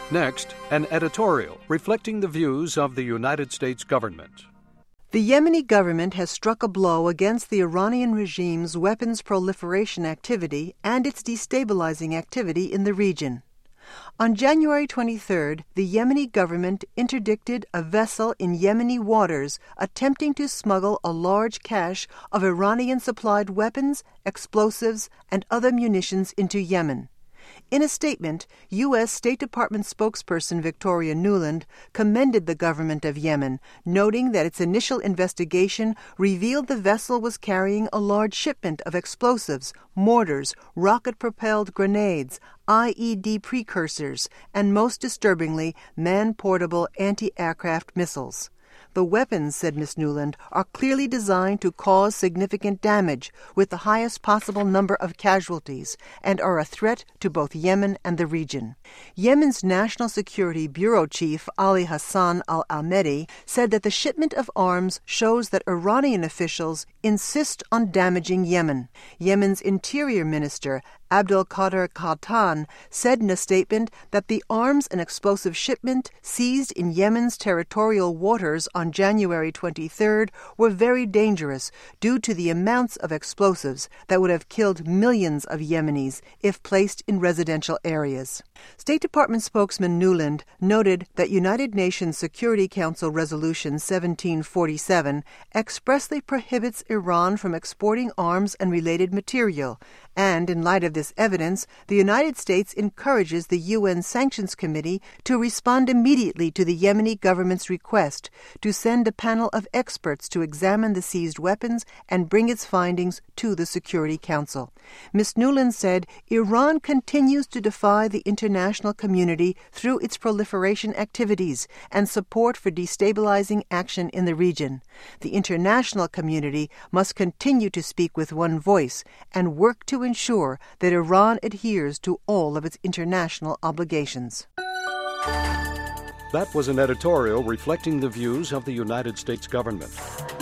Next, an editorial reflecting the views of the United States government. The Yemeni government has struck a blow against the Iranian regime's weapons proliferation activity and its destabilizing activity in the region. On January 23rd, the Yemeni government interdicted a vessel in Yemeni waters attempting to smuggle a large cache of Iranian-supplied weapons, explosives, and other munitions into Yemen. In a statement, U.S. State Department spokesperson Victoria Nuland commended the government of Yemen, noting that its initial investigation revealed the vessel was carrying a large shipment of explosives, mortars, rocket-propelled grenades, IED precursors, and most disturbingly, man-portable anti-aircraft missiles. The weapons, said Ms. Nuland, are clearly designed to cause significant damage with the highest possible number of casualties and are a threat to both Yemen and the region. Yemen's National Security Bureau Chief Ali Hassan al-Ahmedi said that the shipment of arms shows that Iranian officials insist on damaging Yemen. Yemen's Interior Minister Abdul Qadir Khattan said in a statement that the arms and explosive shipment seized in Yemen's territorial waters on January 23rd were very dangerous due to the amounts of explosives that would have killed millions of Yemenis if placed in residential areas. State Department spokesman Nuland noted that United Nations Security Council Resolution 1747 expressly prohibits Iran from exporting arms and related material, and in light of this evidence, the United States encourages the UN Sanctions Committee to respond immediately to the Yemeni government's request to send a panel of experts to examine the seized weapons and bring its findings to the Security Council. Ms. Nuland said Iran continues to defy the international community through its proliferation activities and support for destabilizing action in the region. The international community must continue to speak with one voice and work to ensure that Iran adheres to all of its international obligations. That was an editorial reflecting the views of the United States government.